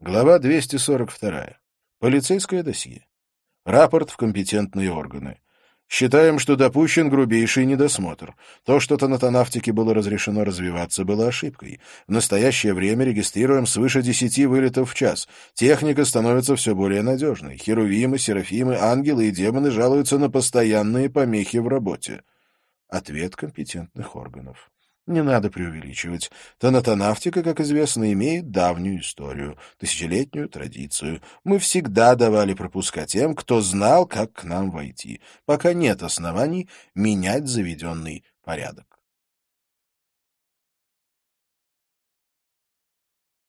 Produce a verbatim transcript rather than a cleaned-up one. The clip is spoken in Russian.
Глава двести сорок вторая. Полицейское досье. Рапорт в компетентные органы. Считаем, что допущен грубейший недосмотр. То, что тонатонавтике было разрешено развиваться, было ошибкой. В настоящее время регистрируем свыше десяти вылетов в час. Техника становится все более надежной. Херувимы, серафимы, ангелы и демоны жалуются на постоянные помехи в работе. Ответ компетентных органов. Не надо преувеличивать. Тонатонавтика, как известно, имеет давнюю историю, тысячелетнюю традицию. Мы всегда давали пропуска тем, кто знал, как к нам войти, пока нет оснований менять заведенный порядок.